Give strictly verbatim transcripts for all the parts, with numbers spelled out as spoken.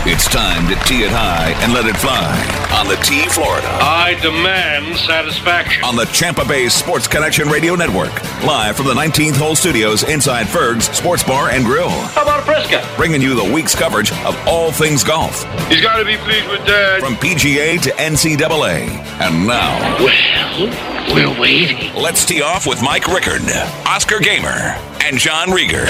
It's time to tee it high and let it fly on the Tee Florida. I demand satisfaction. On the Tampa Bay Sports Connection Radio Network. Live from the nineteenth Hole Studios inside Ferg's Sports Bar and Grill. How about Frisca? Bringing you the week's coverage of all things golf. He's got to be pleased with that. From P G A to N C double A. And now... Well, we're waiting. Let's tee off with Mike Rickard, Oscar Gamer, and John Rieger.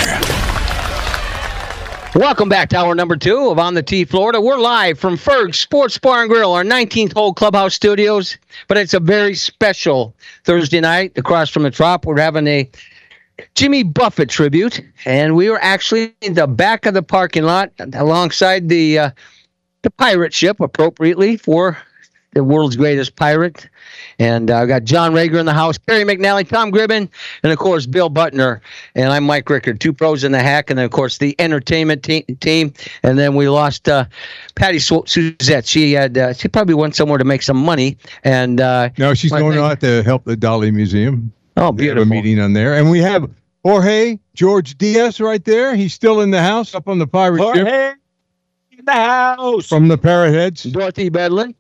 Welcome back to hour number two of On the Tee Florida. We're live from Ferg's Sports Bar and Grill, our nineteenth Hole Clubhouse Studios. But it's a very special Thursday night. Across from the Trop, we're having a Jimmy Buffett tribute. And we are actually in the back of the parking lot alongside the, uh, the pirate ship, appropriately, for the world's greatest pirate. And I uh, got John Rieger in the house, Perry McNally, Tom Gribben, and, of course, Bill Butner. And I'm Mike Rickard, two pros in the hack, and then, of course, the entertainment te- team. And then we lost uh, Patty Su- Suzette. She had uh, she probably went somewhere to make some money. And uh, No, she's going out to help the Dali Museum. Oh, We have beautiful. a meeting on there. And we have Jorge George Diaz right there. He's still in the house up on the pirate ship Jorge in the house. from the Parrot Heads. Dorothy Bedlin.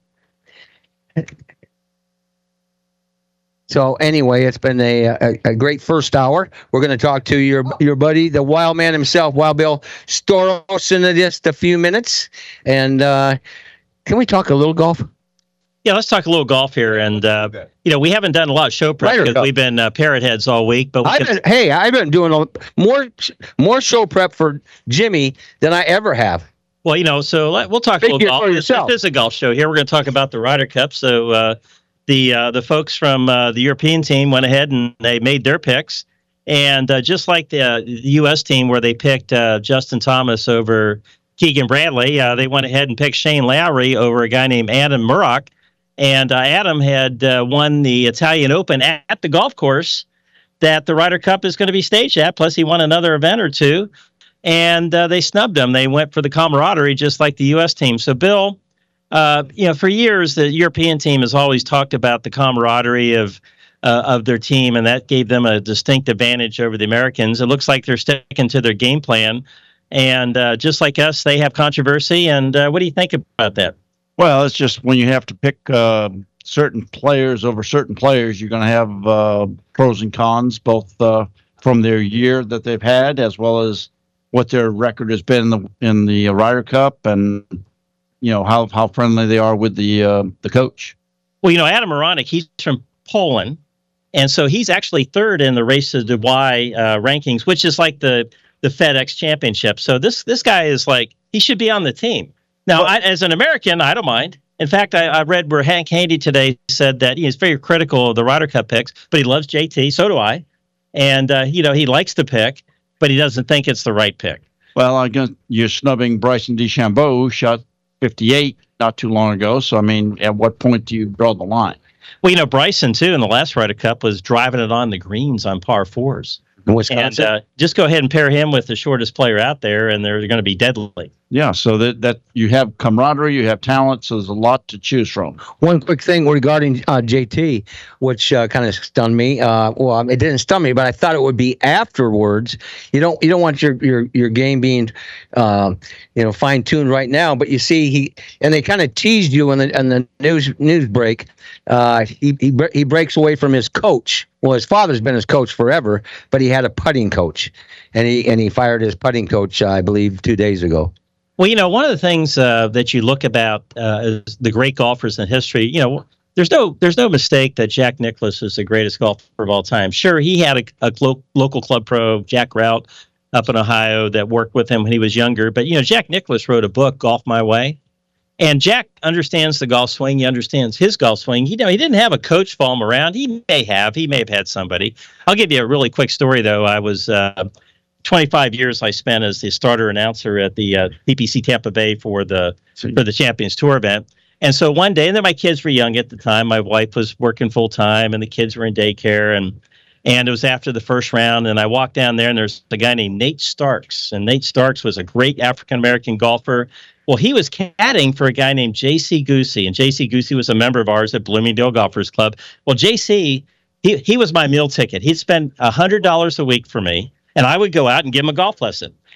So anyway, it's been a, a, a great first hour. We're going to talk to your your buddy, the Wild Man himself, Wild Bill Storos, in just a few minutes. And uh, can we talk a little golf? Yeah, let's talk a little golf here. And, uh, you know, we haven't done a lot of show prep Ryder because Cup. we've been uh, parrot heads all week. But we I've can, been, hey, I've been doing a, more more show prep for Jimmy than I ever have. well, you know, so let, we'll talk Speak a little for golf. This, yourself. this is a golf show here. We're going to talk about the Ryder Cup. So uh, the uh, the folks from uh, the European team went ahead and they made their picks. And uh, just like the, uh, the U S team where they picked uh, Justin Thomas over Keegan Bradley, uh, they went ahead and picked Shane Lowry over a guy named Adam Murrock. And uh, Adam had uh, won the Italian Open at, at the golf course that the Ryder Cup is going to be staged at. Plus, he won another event or two. And uh, they snubbed him. They went for the camaraderie, just like the U S team. So, Bill, uh, you know, for years, the European team has always talked about the camaraderie of uh, of their team, and that gave them a distinct advantage over the Americans. It looks like they're sticking to their game plan. And uh, just like us, they have controversy. And uh, what do you think about that? Well, it's just when you have to pick uh, certain players over certain players, you're going to have uh, pros and cons, both uh, from their year that they've had as well as what their record has been in the in the Ryder Cup, and you know how how friendly they are with the uh, the coach. Well, you know, Adam Moronik, he's from Poland, and so he's actually third in the Race to Dubai uh, rankings, which is like the the FedEx Championship. So this this guy is like, he should be on the team. Now, I, as an American, I don't mind. In fact, I, I read where Hank Handy today said that he's very critical of the Ryder Cup picks, but he loves J T. So do I. And, uh, you know, he likes to pick, but he doesn't think it's the right pick. Well, I guess you're snubbing Bryson DeChambeau, who shot fifty-eight not too long ago. So, I mean, at what point do you draw the line? Well, you know, Bryson, too, in the last Ryder Cup was driving it on the greens on par fours. In Wisconsin. And uh, just go ahead and pair him with the shortest player out there, and they're going to be deadly. Yeah, so that, that you have camaraderie, you have talent, so there's a lot to choose from. One quick thing regarding uh, J T, which uh, kind of stunned me. Uh, well, it didn't stun me, but I thought it would be afterwards. You don't you don't want your your, your game being, uh, you know, fine tuned right now. But you see, he and they kind of teased you in the in the news news break. Uh, he he he breaks away from his coach. Well, his father's been his coach forever, but he had a putting coach, and he and he fired his putting coach, uh, I believe, two days ago. Well, you know, one of the things uh, that you look about uh, is the great golfers in history. You know, there's no there's no mistake that Jack Nicklaus is the greatest golfer of all time. Sure, he had a, a lo- local club pro, Jack Rout, up in Ohio, that worked with him when he was younger. But, you know, Jack Nicklaus wrote a book, Golf My Way. And Jack understands the golf swing. He understands his golf swing. You know, he didn't have a coach follow him around. He may have. He may have had somebody. I'll give you a really quick story, though. I was uh, twenty-five years I spent as the starter announcer at the uh, P P C Tampa Bay for the for the Champions Tour event. And so one day, and then my kids were young at the time. My wife was working full time, and the kids were in daycare. And and it was after the first round, and I walked down there, and there's a guy named Nate Starks. And Nate Starks was a great African-American golfer. Well, he was caddying for a guy named J C Goosey, and J C Goosey was a member of ours at Bloomingdale Golfers Club. Well, J C, he, he was my meal ticket. He'd spend one hundred dollars a week for me, and I would go out and give him a golf lesson.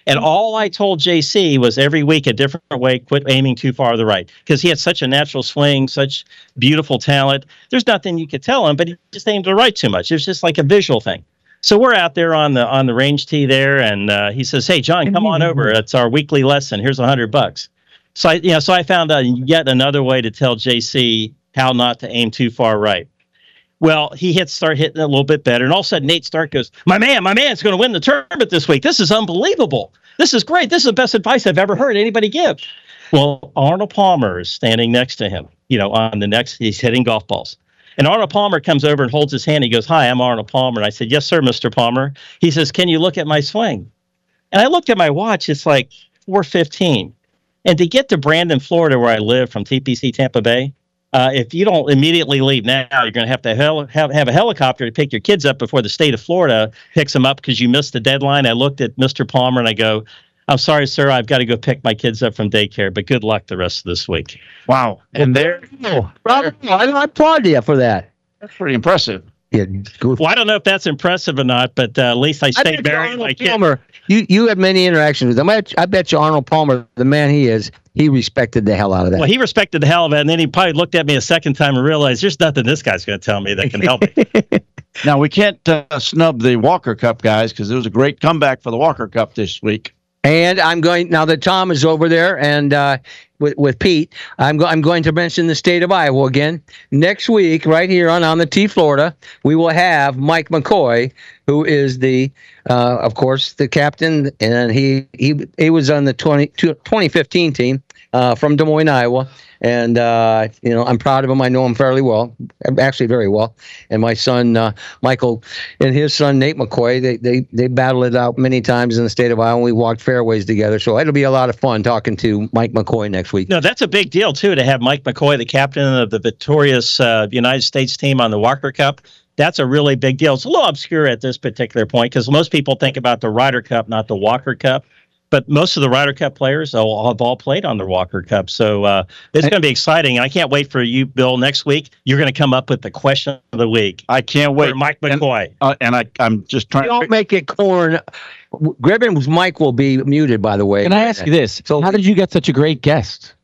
And all I told J C was every week a different way, quit aiming too far to the right. Because he had such a natural swing, such beautiful talent. There's nothing you could tell him, but he just aimed to the right too much. It was just like a visual thing. So we're out there on the on the range tee there, and uh, he says, "Hey, John, come on over. It's our weekly lesson. Here's a hundred bucks." So I, you know, so I found out yet another way to tell J C how not to aim too far right. Well, he hit start hitting it a little bit better, and all of a sudden Nate Stark goes, "My man, my man's going to win the tournament this week. This is unbelievable. This is great. This is the best advice I've ever heard anybody give." Well, Arnold Palmer is standing next to him. You know, on the next, he's hitting golf balls. And Arnold Palmer comes over and holds his hand. He goes, "Hi, I'm Arnold Palmer." And I said, "Yes, sir, Mister Palmer." He says, "Can you look at my swing?" And I looked at my watch. It's like four fifteen. And to get to Brandon, Florida, where I live from T P C Tampa Bay, uh, if you don't immediately leave now, you're going to have to hel- have, have a helicopter to pick your kids up before the state of Florida picks them up because you missed the deadline. I looked at Mister Palmer and I go, "I'm sorry, sir. I've got to go pick my kids up from daycare, but good luck the rest of this week." Wow. And there, Oh, bravo. I, I applaud you for that. that's pretty impressive. Yeah, good. Well, I don't know if that's impressive or not, but uh, at least I I stayed bet you married. Arnold My kid. Palmer, you, you had many interactions with him. I, I bet you Arnold Palmer, the man he is, he respected the hell out of that. Well, he respected the hell of it, and then he probably looked at me a second time and realized there's nothing this guy's going to tell me that can help me. Now, we can't uh, snub the Walker Cup guys because it was a great comeback for the Walker Cup this week. And I'm going now that Tom is over there and uh, with with Pete. I'm go, I'm going to mention the state of Iowa again next week, right here on on the T Florida. We will have Mike McCoy, who is the, uh, of course, the captain, and he he he was on the twenty fifteen team uh, from Des Moines, Iowa. And, uh, you know, I'm proud of him. I know him fairly well, actually very well. And my son, uh, Michael, and his son, Nate McCoy, they, they, they battled it out many times in the state of Iowa. And we walked fairways together. So it'll be a lot of fun talking to Mike McCoy next week. No, that's a big deal, too, to have Mike McCoy, the captain of the victorious uh, United States team on the Walker Cup. That's a really big deal. It's a little obscure at this particular point because most people think about the Ryder Cup, not the Walker Cup. But most of the Ryder Cup players all, have all played on the Walker Cup. So uh, it's going to be exciting. And I can't wait for you, Bill, next week. You're going to come up with the question of the week. I can't wait. For Mike McCoy. And, uh, and I, I'm just trying Don't to. make it corn. Gribben's mic will be muted, by the way. Can I ask you this? So How did you get such a great guest?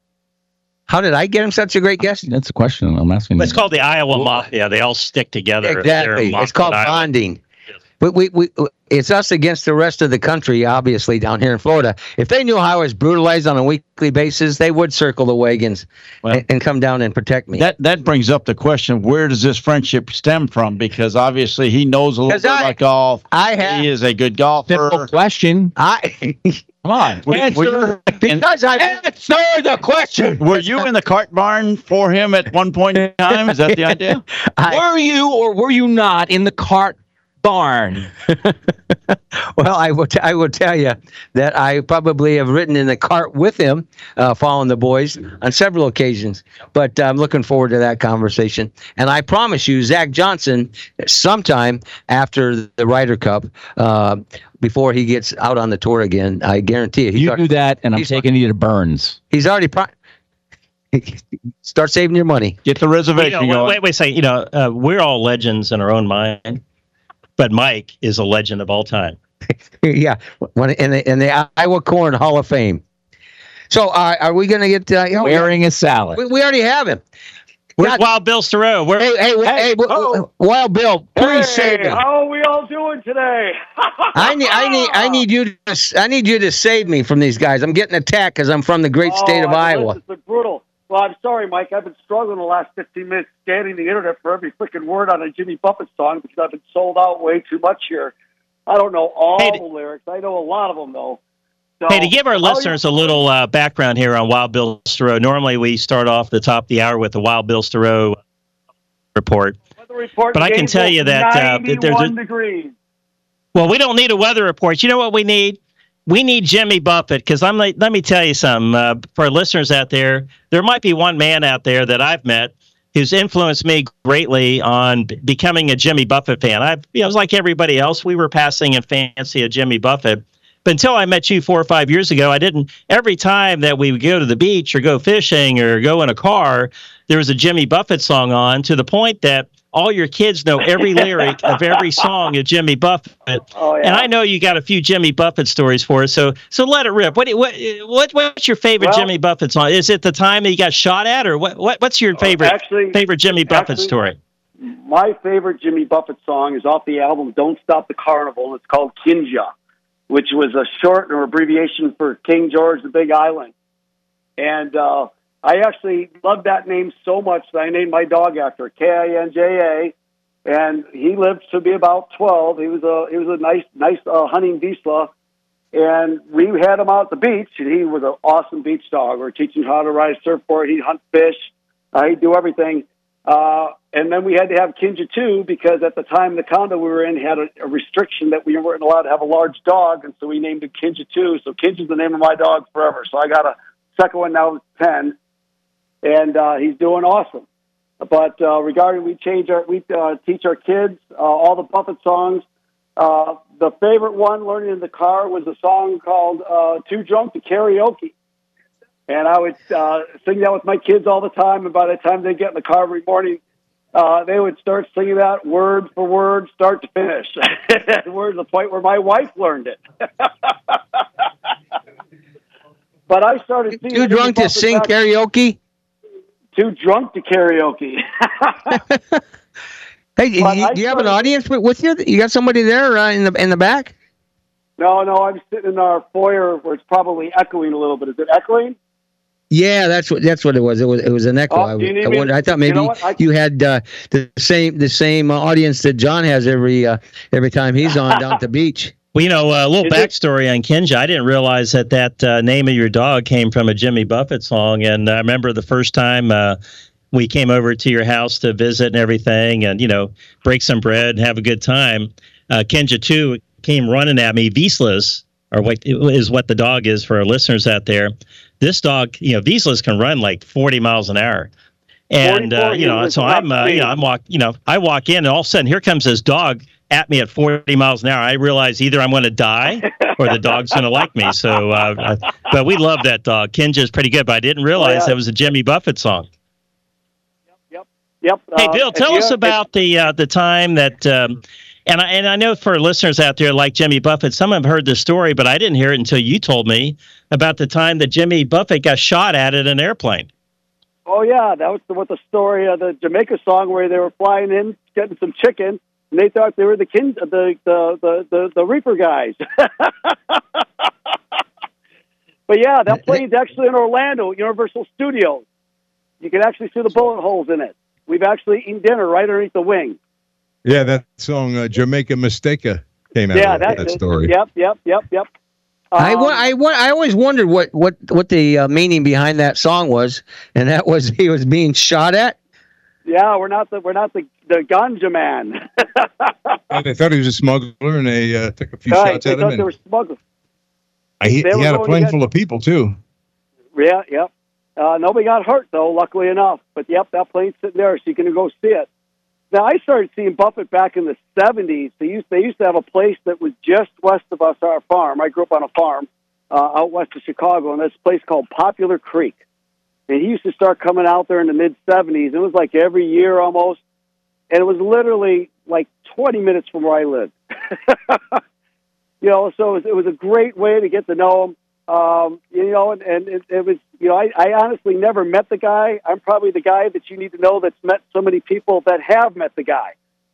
How did I get him such a great guest? That's a question I'm asking. It's called the Iowa Mafia. They all stick together. Exactly. They're It's called Iowa. bonding. But we, we, it's us against the rest of the country, obviously, down here in Florida. If they knew how I was brutalized on a weekly basis, they would circle the wagons Well, and, and come down and protect me. That that brings up the question: where does this friendship stem from? Because obviously he knows a little 'Cause bit I- about golf. I have, He is a good Simple golfer. question. I, Come on. Were- answer, were you- because I answer the question. Were you in the cart barn for him at one point in time? Is that the idea? I, Were you or were you not in the cart barn? well, I will, t- I will tell you that I probably have ridden in the cart with him, uh, following the boys on several occasions. But I'm looking forward to that conversation. And I promise you, Zach Johnson, sometime after the Ryder Cup, uh, before he gets out on the tour again, I guarantee it. He's You already, do that, and I'm he's- taking you to Burns. he's already pro- start saving your money. Get the You reservation know, going. wait, wait, wait a second. You know, uh, we're all legends in our own mind, but Mike is a legend of all time. Yeah, when in the, in the Iowa Corn Hall of Fame. So, uh, are we going to get? Uh, you know, Wearing a salad. we, we already have him. Where's God- Wild Bill Stereau? Where, Hey, hey, hey, hey oh. Wild Bill, please save me. How are we all doing today? I need, I need, I need you to, I need you to save me from these guys. I'm getting attacked because I'm from the great state of Oh, I know Iowa. This has been brutal. Well, I'm sorry, Mike. I've been struggling the last fifteen minutes scanning the internet for every freaking word on a Jimmy Buffett song because I've been sold out way too much here. I don't know all Hey, the lyrics. I know a lot of them, though. So, Hey, to give our how listeners a little uh, background here on Wild Bill Stereau, normally we start off the top of the hour with the Wild Bill Stereau report. Weather report but I can tell you that, uh, ninety-one there's a- degrees. Well, we don't need a weather report. You know what we need? We need Jimmy Buffett because I'm like, let me tell you something. Uh, for our listeners out there, there might be one man out there that I've met who's influenced me greatly on b- becoming a Jimmy Buffett fan. I, you know, I was like everybody else. We were passing in fancy of Jimmy Buffett. But until I met you four or five years ago, I didn't. Every time that we would go to the beach or go fishing or go in a car, there was a Jimmy Buffett song on, to the point that all your kids know every lyric of every song of Jimmy Buffett. Oh, yeah. And I know you got a few Jimmy Buffett stories for us, so so let it rip. What what, what what's your favorite Well, Jimmy Buffett song? Is it the time that he got shot at, or what? what what's your favorite actually- favorite Jimmy Buffett actually- story? My favorite Jimmy Buffett song is off the album Don't Stop the Carnival, and it's called Kinja, which was a short or abbreviation for King George the Big Island. And uh, I actually loved that name so much that I named my dog after it, K I N J A. And he lived to be about twelve. He was a he was a nice nice uh, hunting Vizsla, and we had him out at the beach. And he was an awesome beach dog. We were teaching him how to ride a surfboard. He'd hunt fish. Uh, he'd do everything. Uh, and then we had to have Kinja too, because at the time the condo we were in had a, a restriction that we weren't allowed to have a large dog, and so we named it Kinja too. So Kinja's the name of my dog forever. So I got a second one now, ten, and uh, he's doing awesome. But uh, regarding we change our we uh, teach our kids uh, all the Buffett songs. Uh, the favorite one learning in the car was a song called uh, "Too Drunk to Karaoke." And I would uh, sing that with my kids all the time. And by the time they get in the car every morning, uh, they would start singing that word for word, start to finish. We're to the point where my wife learned it. But I started seeing Too drunk to sing back, karaoke? Too drunk to karaoke. Hey, do you, do you have an audience with, with you? You got somebody there uh, in the in the back? No, no, I'm sitting in our foyer where it's probably echoing a little bit. Is it echoing? Yeah, that's what that's what it was. It was it was an echo. Oh, I, do you need I, me wondered, to- I thought you maybe know what? I- you had uh, the same the same uh, audience that John has every uh, every time he's on down at the beach. Well, you know, uh, a little Is it- backstory on Kinja. I didn't realize that that uh, name of your dog came from a Jimmy Buffett song. And I remember the first time uh, we came over to your house to visit and everything, and you know, break some bread and have a good time. Uh, Kinja too came running at me, Vizslas, or what is what the dog is for our listeners out there. This dog, you know, Vizslas can run like forty miles an hour. And, uh, you know, so I'm, uh, you know, I'm walk, you know, I walk in and all of a sudden here comes this dog at me at forty miles an hour. I realize either I'm going to die or the dog's going to like me. So, uh, but we love that dog. Kinja is pretty good, but I didn't realize Oh, yeah. that was a Jimmy Buffett song. Yep. Yep. Hey, Uh, Bill, if tell you- us if- about the uh, the time that, um, and I and I know for listeners out there like Jimmy Buffett, some have heard this story, but I didn't hear it until you told me about the time that Jimmy Buffett got shot at at an airplane. Oh yeah, that was the, what the story of the Jamaica song where they were flying in, getting some chicken, and they thought they were the kin, the the the the, the Reaper guys. But yeah, that plane's actually in Orlando, Universal Studios. You can actually see the bullet holes in it. We've actually eaten dinner right underneath the wing. Yeah, that song uh, Jamaica Mistaka came out Yeah, of that's that it. story. Yep, yep, yep, yep. I, Um, wa- I, wa- I always wondered what what what the uh, meaning behind that song was, and that was he was being shot at. Yeah, we're not the we're not the the ganja man. And they thought he was a smuggler, and they uh, took a few Right, shots they at him. thought And they were smugglers. he, they he were had a going to plane get- full of people too. Yeah, yep. Uh, nobody got hurt though, luckily enough. But yep, that plane's sitting there, so you can go see it. Now I started seeing Buffett back in the seventies. They used they used to have a place that was just west of us, our farm. I grew up on a farm uh, out west of Chicago, and this place called Popular Creek. And he used to start coming out there in the mid seventies. It was like every year almost, and it was literally like twenty minutes from where I lived. You know, so it was, it was a great way to get to know him. Um, you know, and, and it, it was, you know, I, I honestly never met the guy. I'm probably the guy that you need to know that's met so many people that have met the guy.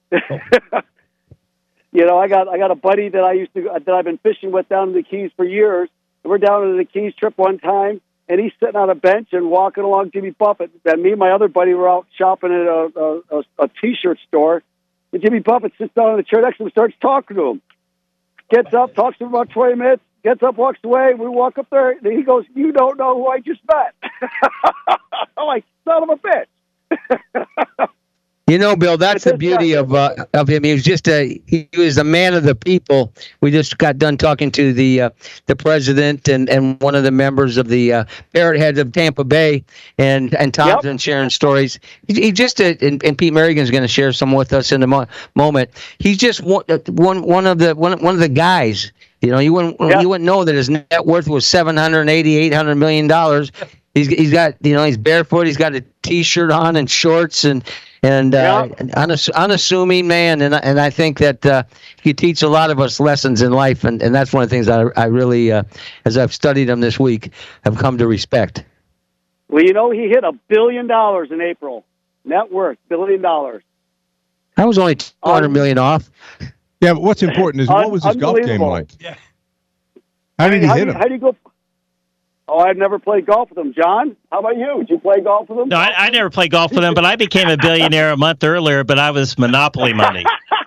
You know, I got I got a buddy that I used to that I've been fishing with down in the Keys for years. We're down in the Keys trip one time, and he's sitting on a bench and walking along Jimmy Buffett. And me and my other buddy were out shopping at a, a, a, a T-shirt store, and Jimmy Buffett sits down in the chair next to him and starts talking to him. Gets up, talks to him about twenty minutes, gets up, walks away. We walk up there, and he goes, "You don't know who I just met." I'm like, son of a bitch. You know, Bill, that's the beauty of uh, of him. He was just a he was a man of the people. We just got done talking to the uh, the president and, and one of the members of the uh, Parrot Heads of Tampa Bay, and and Tom's Yep. been sharing stories. He, he just uh, and, and Pete Merrigan's going to share some with us in a mo- moment. He's just one one one of the one one of the guys. You know, you wouldn't Yeah. you wouldn't know that his net worth was seven hundred eighty, eight hundred million dollars. He's he's got you know he's barefoot. He's got a T-shirt on and shorts and. and uh, Yeah. an unass- unassuming man. And I- and I think that uh, he teach a lot of us lessons in life, and, and that's one of the things I I really, uh, as I've studied him this week, have come to respect. Well, you know, he hit a billion dollars in April. Net worth, billion dollars. I was only two hundred million off. Yeah, but what's important is what Un- was his golf game unbelievable. like? Yeah. How did he how hit do you, him? How do you go? Oh, I've never played golf with him. John, how about you? Did you play golf with him? No, I, I never played golf with him, but I became a billionaire a month earlier, but I was Monopoly money.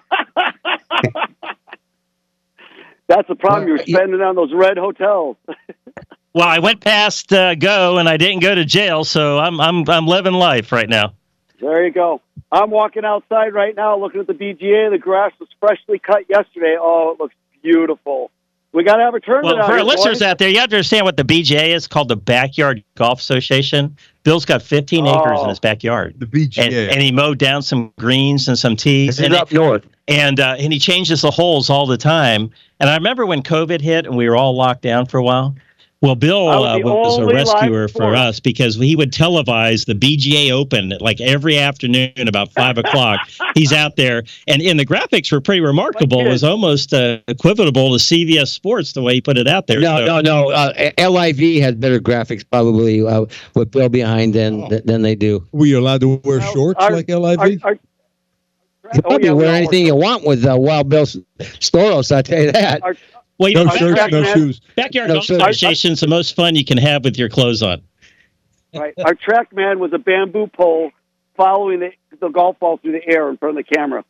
That's the problem. Well, You're you- spending on those red hotels. Well, I went past uh, go, and I didn't go to jail, so I'm I'm I'm living life right now. There you go. I'm walking outside right now looking at the B G A. The grass was freshly cut yesterday. Oh, it looks beautiful. We got to have a tournament Well, out for here, our listeners boys. out there, you have to understand what the B G A is called, the Backyard Golf Association. Bill's got fifteen acres Oh. in his backyard. The B G A. And, and he mowed down some greens and some tees. This is And, up north. and, uh, and he changes the holes all the time. And I remember when COVID hit and we were all locked down for a while. Well, Bill I was uh, the was a only rescuer live for sport. us because he would televise the B G A Open like every afternoon about five o'clock. He's out there, and, and the graphics were pretty remarkable. It was almost uh, equivalent to C B S Sports the way he put it out there. No, So- no, no. Uh, L I V has better graphics probably uh, with Bill behind than Oh. than they do. Were you allowed to wear Well, shorts our- like L I Our- V? our- You oh, probably yeah, we wear all anything you want with uh, Wild Bill Storos, I tell you that. Our- well, you No know, our shirts, track no man- shoes. Backyard No, Golf sir. Association's the most fun you can have with your clothes on. Right. Our track man was a bamboo pole following the, the golf ball through the air in front of the camera.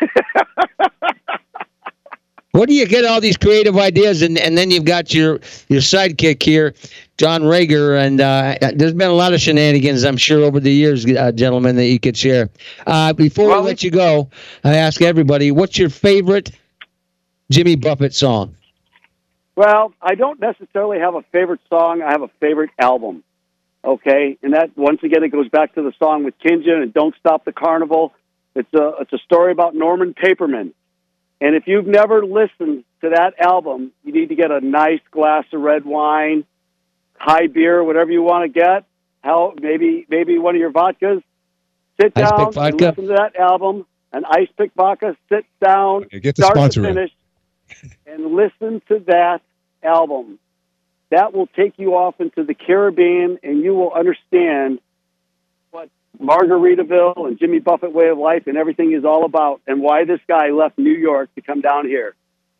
Where do you get all these creative ideas? And, and then you've got your, your sidekick here, John Rager. And uh, there's been a lot of shenanigans, I'm sure, over the years, uh, gentlemen, that you could share. Uh, before Well, we let you go, I ask everybody, what's your favorite Jimmy Buffett song? Well, I don't necessarily have a favorite song. I have a favorite album. Okay, and that once again it goes back to the song with Kinja and "Don't Stop the Carnival." It's a it's a story about Norman Paperman, and if you've never listened to that album, you need to get a nice glass of red wine, high beer, whatever you want to get. How maybe maybe one of your vodkas. Sit Ice down Pick and vodka? listen to that album. An Ice Pick vodka. Sit down, Yeah, get the start sponsor to in. finish, and listen to that album. That will take you off into the Caribbean, and you will understand what Margaritaville and Jimmy Buffett way of life and everything is all about, and why this guy left New York to come down here.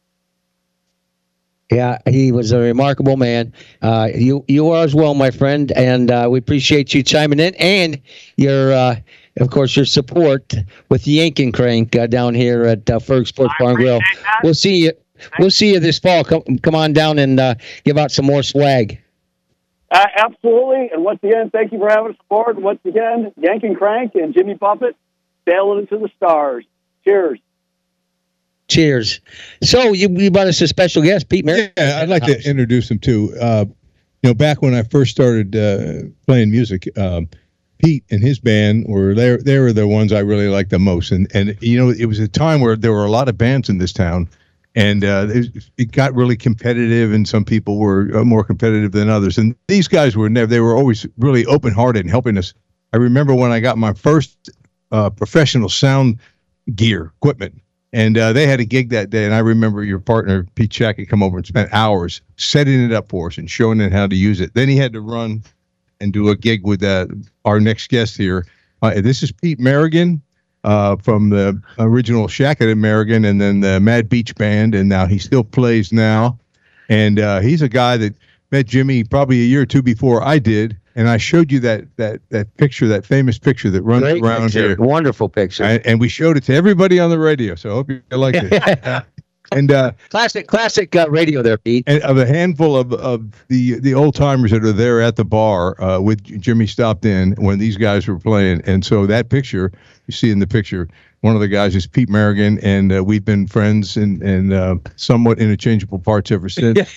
Yeah, he was a remarkable man. Uh, you you are as well, my friend, and uh, we appreciate you chiming in and your, uh, of course, your support with the Yank and Crank uh, down here at uh, Ferg Sports Bar and Grill. We'll see you. We'll see you this fall. Come, come on down and uh, give out some more swag. Uh, absolutely, and once again, thank you for having us aboard. Once again, Yank and Crank and Jimmy Buffett sailing into the stars. Cheers. Cheers. So you, you brought us a special guest, Pete Merrick. Yeah, I'd like to introduce him too. Uh, you know, back when I first started uh, playing music, um, Pete and his band were they they were the ones I really liked the most. And and you know, it was a time where there were a lot of bands in this town, and uh, it, it got really competitive. And some people were uh, more competitive than others. And these guys were never. They were always really open hearted and helping us. I remember when I got my first uh, professional sound gear equipment. And uh, they had a gig that day, and I remember your partner, Pete Shack, had come over and spent hours setting it up for us and showing it how to use it. Then he had to run and do a gig with uh, our next guest here. Uh, this is Pete Merrigan uh, from the original Shack at Merrigan and then the Mad Beach Band, and now he still plays now. And uh, he's a guy that met Jimmy probably a year or two before I did, and I showed you that that that picture, that famous picture that runs Great around picture. here. Wonderful picture. And, and we showed it to everybody on the radio, so I hope you liked it. And uh, classic, classic uh, radio there, Pete. and of a handful of, of the the old timers that are there at the bar uh, with Jimmy stopped in when these guys were playing, and so that picture you see in the picture, one of the guys is Pete Merrigan, and uh, we've been friends and and uh, somewhat interchangeable parts ever since.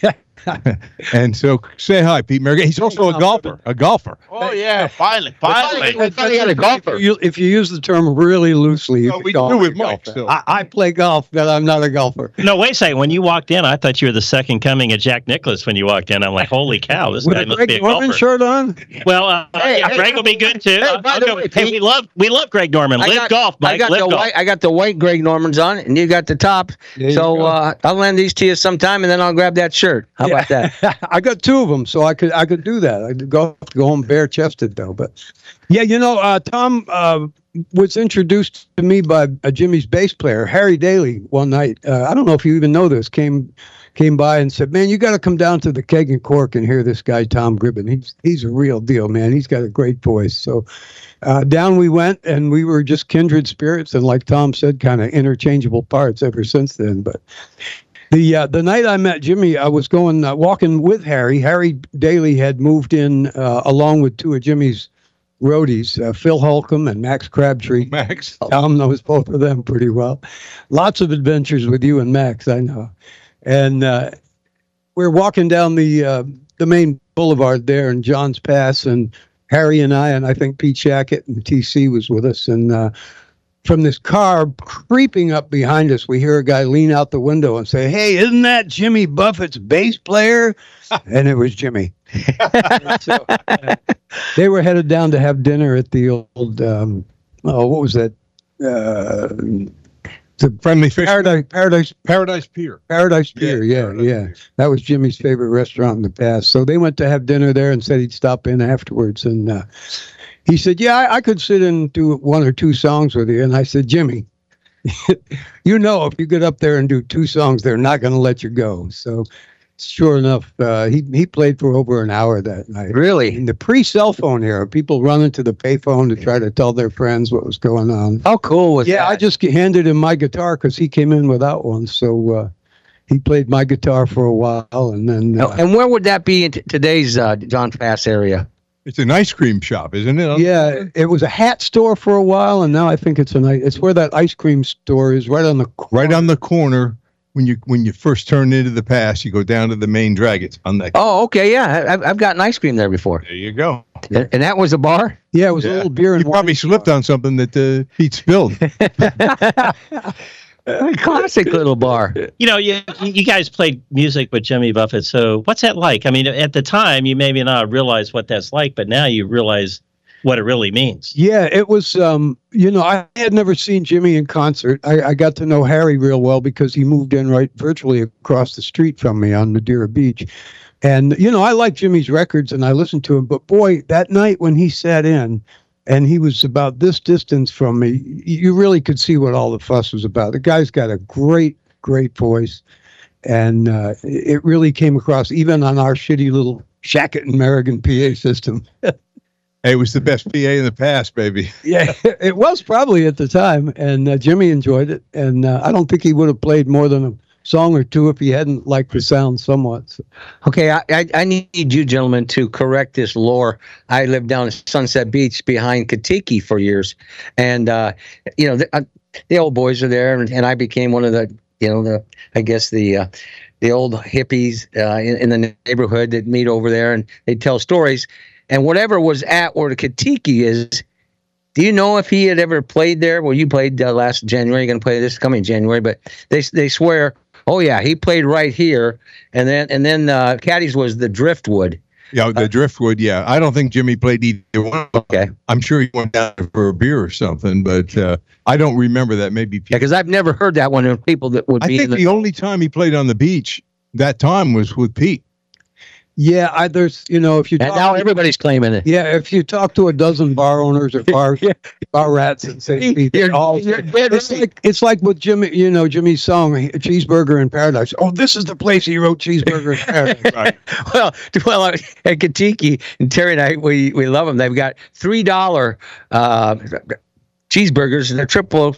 And so say hi, Pete Merrigan. He's also a golfer. A golfer. Oh yeah, finally, finally. I thought he had a golfer. If you, if you use the term really loosely, you No, could we call do me with a Mike, golfer. so. I, I play golf, but I'm not a golfer. No, wait a second. When you walked in, I thought you were the second coming of Jack Nicklaus when you walked in. I'm like, holy cow, this With guy a must Greg be a Norman golfer. shirt on? Well, uh, Hey, yeah, hey, Greg will be good too. hey, I'll- by I'll the go- way, hey, Pete, we love we love Greg Norman. I Live got- golf, Mike. I got Live the golf. white. I got the white Greg Normans on, and you got the top. There you So go. uh, I'll lend these to you sometime, and then I'll grab that shirt. How about that? I got two of them, so I could I could do that. I could go go home bare chested though, but yeah, you know, uh, Tom uh, was introduced to me by uh, Jimmy's bass player Harry Daly one night. Uh, I don't know if you even know this. Came came by and said, "Man, you got to come down to the Keg and Cork and hear this guy Tom Gribben. He's he's a real deal, man. He's got a great voice." So uh, down we went, and we were just kindred spirits, and like Tom said, kind of interchangeable parts ever since then. But The uh, the night I met Jimmy, I was going uh, walking with Harry. Harry Daly had moved in uh, along with two of Jimmy's roadies, uh, Phil Holcomb and Max Crabtree. Max. Tom knows both of them pretty well. Lots of adventures with you and Max, I know. And uh, we're walking down the uh, the main boulevard there in Johns Pass, and Harry and I, and I think Pete Shackett and T C was with us, and uh, from this car creeping up behind us, we hear a guy lean out the window and say, "Hey, isn't that Jimmy Buffett's bass player?" And it was Jimmy. So, uh, they were headed down to have dinner at the old, um, oh, what was that? Uh, the Friendly Fish. Paradise, Paradise, Paradise Pier. Paradise Pier. Yeah, Paradise yeah. Pier. That was Jimmy's favorite restaurant in the past. So they went to have dinner there and said he'd stop in afterwards. And uh, he said, "Yeah, I, I could sit and do one or two songs with you." And I said, "Jimmy, you know, if you get up there and do two songs, they're not going to let you go." So sure enough, uh, he, he played for over an hour that night. Really? In the pre-cell phone era, people running to the payphone to try to tell their friends what was going on. How cool was Yeah, that? I just handed him my guitar because he came in without one. So uh, he played my guitar for a while, and then uh, And where would that be in t- today's uh, John Pass area? It's an ice cream shop, isn't it? yeah, it was a hat store for a while, and now I think it's a nice. It's where that ice cream store is, right on the Right on the corner. When you when you first turn into the pass, you go down to the main drag. It's on that. Oh, okay, yeah. I- I've, I've gotten ice cream there before. There you go. And and that was a bar? Yeah, it was a Yeah. little beer and You probably wine slipped bar. on something that uh, Pete spilled. A classic little bar. You know, you you guys played music with Jimmy Buffett. So what's that like? I mean, at the time, you maybe not realize what that's like, but now you realize what it really means. Yeah, it was. Um, you know, I had never seen Jimmy in concert. I, I got to know Harry real well because he moved in right virtually across the street from me on Madeira Beach. And you know, I like Jimmy's records and I listened to him. But boy, that night when he sat in, and he was about this distance from me, you really could see what all the fuss was about. The guy's got a great, great voice, and uh, it really came across even on our shitty little Shackett and Merrigan P A system. Hey, it was the best P A in the past, baby. Yeah, it was probably at the time, and uh, Jimmy enjoyed it. And uh, I don't think he would have played more than a song or two if he hadn't liked the sound somewhat. So, Okay, I, I, I need you gentlemen to correct this lore. I lived down at Sunset Beach behind Katiki for years, and uh, you know the, uh, the old boys are there, and, and I became one of the you know the I guess the uh, the old hippies uh, in, in the neighborhood that meet over there, and they tell stories. And whatever was at where the Katiki is, do you know if he had ever played there? Well, you played uh, last January. You're going to play this coming January, but they they swear, oh yeah, he played right here, and then and then uh, Caddy's was the Driftwood. Yeah, the Driftwood. Yeah, I don't think Jimmy played either one. Okay, I'm sure he went down for a beer or something, but uh, I don't remember that. Maybe yeah, Pete. because I've never heard that one of people that would I be think in the. the only time he played on the beach that time was with Pete. yeah, I, there's you know if you And talk, now everybody's claiming it. yeah if you talk to a dozen bar owners or bar bar rats and say they You're- all you're dead it's right. like it's like with Jimmy, you know Jimmy's song Cheeseburger in Paradise. Oh, this is the place he wrote Cheeseburger in Paradise. Right. Well, well, uh, at Katiki and Terry and I, we we love them. They've got three dollar uh, cheeseburgers, and they're triple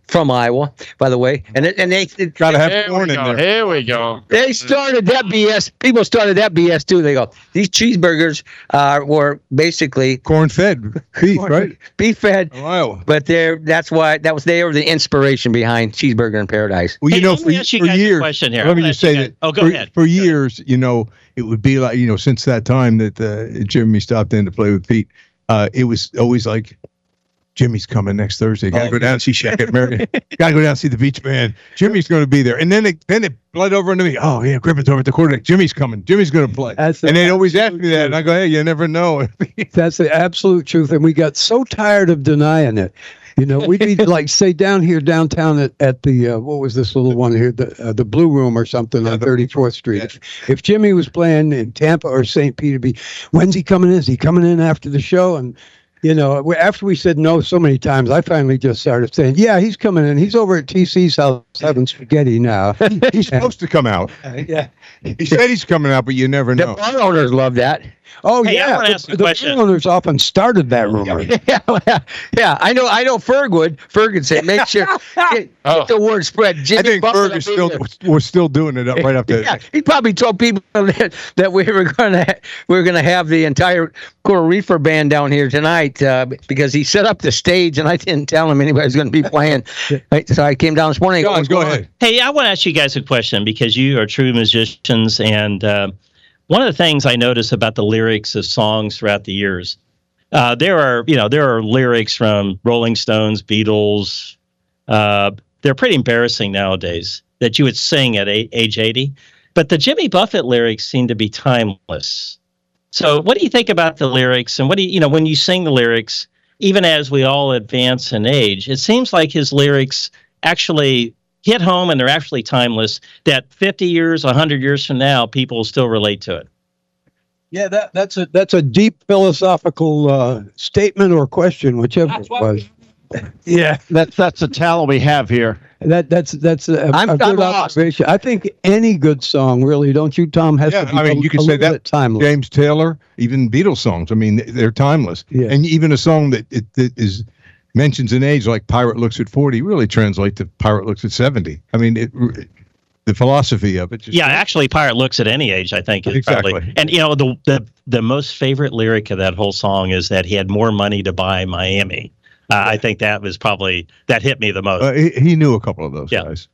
from Iowa, by the way. And it, and they it, Gotta have Here corn we in go. there. Here we go. they started that B S. People started that B S too. They go, these cheeseburgers uh, were basically Corn fed beef, right? beef fed, Oh, Iowa. but they're that's why that was they were the inspiration behind Cheeseburger in Paradise. Well, you Hey, know, let for, me ask you for guys a years, question here. let me I'll just ask you say guys- that Oh, go for, ahead. for years, you know, it would be like, you know, since that time that uh, Jimmy stopped in to play with Pete, uh, it was always like, Jimmy's coming next Thursday. Got to Oh, go down and see Shaq at Mary. Got to go down and see the Beach Band. Jimmy's going to be there. And then it then it bled over into me. Oh yeah, Griffin's over at the quarterback. Jimmy's coming. Jimmy's going to play. That's the and they'd always ask me absolute that, and I go, hey, you never know. That's the absolute truth. And we got so tired of denying it. You know, we'd be like, say, down here downtown at, at the, uh, what was this little one here, the uh, the Blue Room or something on thirty-fourth Street. Yeah. If, if Jimmy was playing in Tampa or Saint Petersburg, when's he coming in? Is he coming in after the show? And, you know, we- after we said no so many times, I finally just started saying, yeah, he's coming in. He's over at T C's house having spaghetti now. He's supposed to come out. Yeah. He said he's coming out, but you never The know. bar owners love that. Oh, Hey, I yeah. wanna ask The, a the question. owners often started that rumor. yeah, yeah, I know. I know. Ferg would. Ferg would say, make sure get, Oh. get the word spread. Jimmy I think Buffett Berg is will be still there. was, was still doing it up right up there. Yeah, he probably told people that, that we were gonna we were gonna have the entire Core Reefer band down here tonight uh, because he set up the stage and I didn't tell him anybody was going to be playing. Right, so I came down this morning. John, "What's go going on?" ahead. Hey, I want to ask you guys a question because you are true musicians, and uh, one of the things I notice about the lyrics of songs throughout the years, uh, there are you know there are lyrics from Rolling Stones, Beatles. Uh, they're pretty embarrassing nowadays that you would sing at a- age eighty, but the Jimmy Buffett lyrics seem to be timeless. So, what do you think about the lyrics, and what do you you know when you sing the lyrics? Even as we all advance in age, it seems like his lyrics actually hit home and they're actually timeless, that fifty years, one hundred years from now, people will still relate to it. Yeah, that, that's a that's a deep philosophical uh, statement or question, whichever it was. Yeah, that's that's the talent we have here. That that's that's a, I'm- a I'm good lost. observation. I think any good song, really, don't you, Tom? Has Yeah, to be I mean, a, you can a say little that bit timeless. James Taylor, even Beatles songs. I mean, they're timeless. Yeah. And even a song that, it, that is mentions an age like Pirate Looks at forty really translate to Pirate Looks at seventy. I mean, it, the philosophy of it. Just, Yeah, actually, Pirate Looks at any age, I think, is Exactly. probably. And, you know, the, the, the most favorite lyric of that whole song is that he had more money to buy Miami. Uh, I think that was probably, that hit me the most. Uh, he, he knew a couple of those Yeah. guys.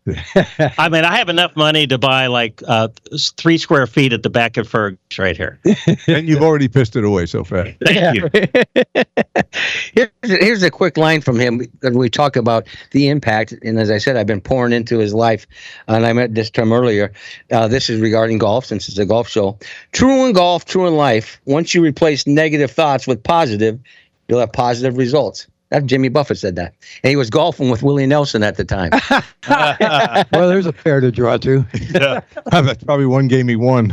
I mean, I have enough money to buy like uh, three square feet at the back of Ferg's right here. And you've already pissed it away so fast. Thank you. Here's, here's a quick line from him when we talk about the impact. And as I said, I've been pouring into his life, and I met this term earlier. Uh, this is regarding golf, since it's a golf show. True in golf, true in life. Once you replace negative thoughts with positive, you'll have positive results. That Jimmy Buffett said that, and he was golfing with Willie Nelson at the time. Well, there's a pair to draw to. That's probably one game he won.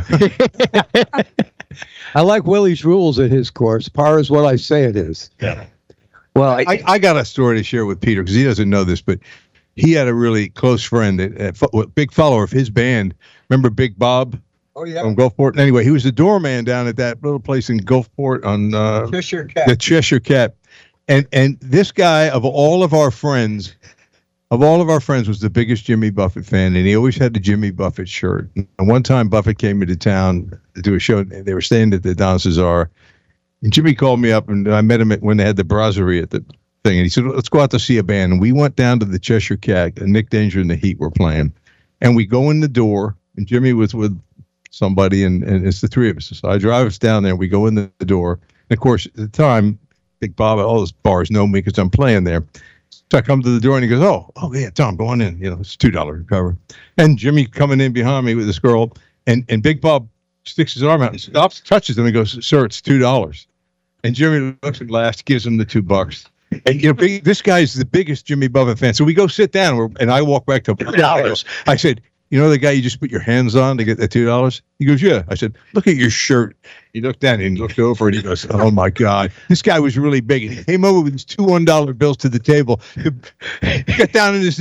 I like Willie's rules at his course. Par is what I say it is. Well, I, I, I got a story to share with Peter because he doesn't know this, but he had a really close friend, a, a, a big follower of his band. Remember Big Bob? Oh yeah, On Gulfport. Anyway, he was the doorman down at that little place in Gulfport on uh, Cheshire Cat. the Cheshire Cat. And and this guy, of all of our friends, of all of our friends, was the biggest Jimmy Buffett fan, and he always had the Jimmy Buffett shirt. And one time, Buffett came into town to do a show. And they were staying at the Don Cesar, and Jimmy called me up, and I met him at, when they had the brasserie at the thing, and he said, "Let's go out to see a band." And we went down to the Cheshire Cat, and Nick Danger and the Heat were playing, and we go in the door, and Jimmy was with somebody, and, and it's the three of us. So I drive us down there. We go in the, the door, and of course, at the time, Big Bob, all those bars know me because I'm playing there. So I come to the door and he goes, oh, oh yeah, Tom, go on in. You know, it's two dollars to cover. And Jimmy coming in behind me with this girl, and, and Big Bob sticks his arm out and stops, touches him, and goes, sir, it's two dollars. And Jimmy looks at last, gives him the two bucks. And you know, big, this guy's the biggest Jimmy Buffett fan. So we go sit down, we're, and I walk back to two dollars. I said, you know the guy you just put your hands on to get that two dollars? He goes, yeah. I said, look at your shirt. He looked down and he looked over and he goes, oh my God. This guy was really big. And he came over with his two one dollar bills to the table. He got down on his knees.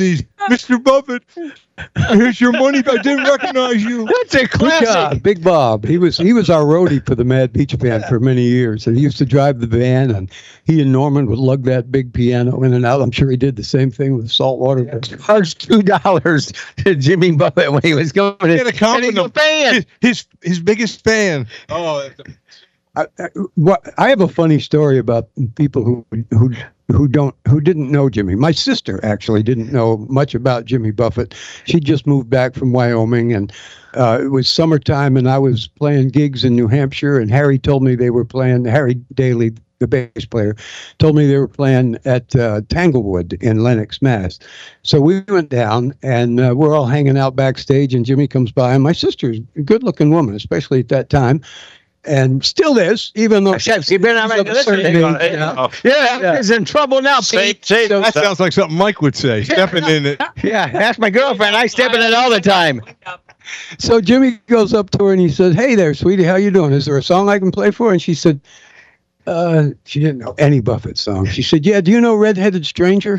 Mister Buffett, here's your money. I didn't recognize you. That's a Good classic. job, Big Bob. He was he was our roadie for the Mad Beach Band for many years, and he used to drive the van, and he and Norman would lug that big piano in and out. I'm sure he did the same thing with Saltwater. Charged two dollars to Jimmy Buffett when he was going in. He had a compliment. And he's a fan. His, his his biggest fan. Oh, that's I, I, what, I have a funny story about people who who who don't who didn't know Jimmy. My sister actually didn't know much about Jimmy Buffett. She just moved back from Wyoming, and uh, it was summertime, and I was playing gigs in New Hampshire, and Harry told me they were playing. Harry Daly, the bass player, told me they were playing at uh, Tanglewood in Lenox, Mass. So we went down, and uh, we're all hanging out backstage, and Jimmy comes by, and my sister's a good-looking woman, especially at that time. And still is, even though Chefs, you've been on my she's of a certain age, yeah. Yeah, Yeah. he's in trouble now, Pete. that sounds like something Mike would say. Stepping in it. Yeah, that's my girlfriend. I step in it all the time. So Jimmy goes up to her and he says, "Hey there, sweetie, how you doing? Is there a song I can play for?" And she said, uh, she didn't know any Buffett song. She said, "Yeah, do you know Red-Headed Stranger?"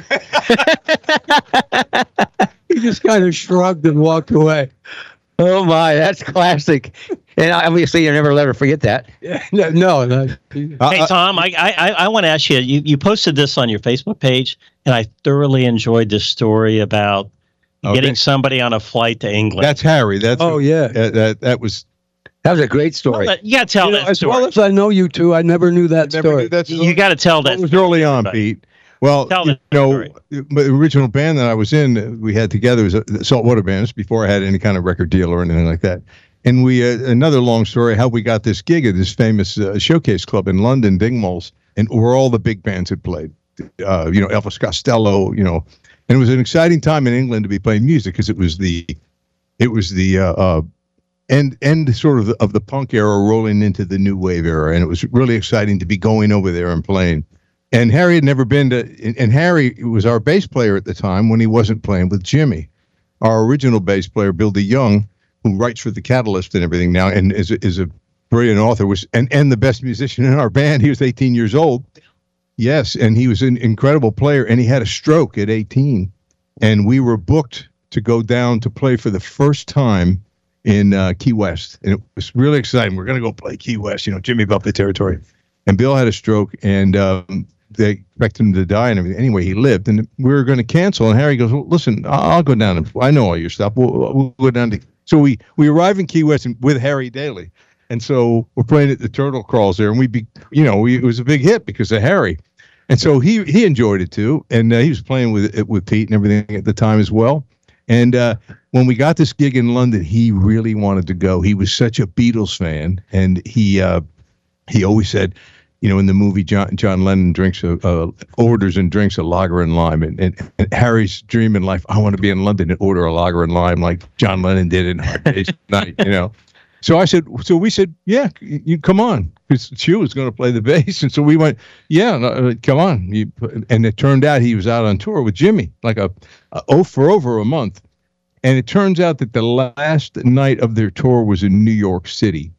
He just kind of shrugged and walked away. Oh my, that's classic. And obviously, you never let her forget that. Yeah, no, no. no. Hey Tom, I I I want to ask you, you. You posted this on your Facebook page, and I thoroughly enjoyed this story about Oh, getting that- somebody on a flight to England. That's Harry. That's Oh, yeah. That that, that was. That was a great story. But you got to tell You know, that as story. well as I know you two, I never knew that Never story. knew that you got to tell that. It was early on, Right. Pete. Well, Tell you that know, story. the original band that I was in, uh, we had together was a Saltwater Bands before I had any kind of record deal or anything like that. And we, uh, another long story, how we got this gig at this famous uh, showcase club in London, Dingwalls, and where all the big bands had played. Uh, you know, Elvis Costello, you know, and it was an exciting time in England to be playing music because it was the, it was the uh, uh, end end sort of the, of the punk era rolling into the new wave era, and it was really exciting to be going over there and playing. And Harry had never been to, and, and Harry was our bass player at the time when he wasn't playing with Jimmy. Our original bass player, Bill DeYoung, who writes for the Catalyst and everything now, and is a, is a brilliant author, was and, and the best musician in our band. He was eighteen years old. Yes, and he was an incredible player, and he had a stroke at eighteen. And we were booked to go down to play for the first time in uh, Key West. And it was really exciting. We're going to go play Key West, you know, Jimmy Buffett territory. And Bill had a stroke, and um, they expected him to die and everything. Anyway, he lived, and we were going to cancel. And Harry goes, "Well, listen, I'll, I'll go down. And, I know all your stuff. We'll, we'll go down to." So we we arrive in Key West and, with Harry Daly, and so we're playing at the Turtle Crawls there, and we be, you know, we, it was a big hit because of Harry, and so he he enjoyed it too, and uh, he was playing with it with Pete and everything at the time as well. And uh, when we got this gig in London, he really wanted to go. He was such a Beatles fan, and he uh, he always said, you know, in the movie, John John Lennon drinks a, uh, orders and drinks a lager and lime, and, and, and Harry's dream in life, I want to be in London and order a lager and lime like John Lennon did in Hard Day's Night, you know. So I said, so we said, yeah, you, you come on, because Chu was going to play the bass, and so we went, yeah, no, come on. You, and it turned out he was out on tour with Jimmy, like a, a oh for over a month, and it turns out that the last night of their tour was in New York City,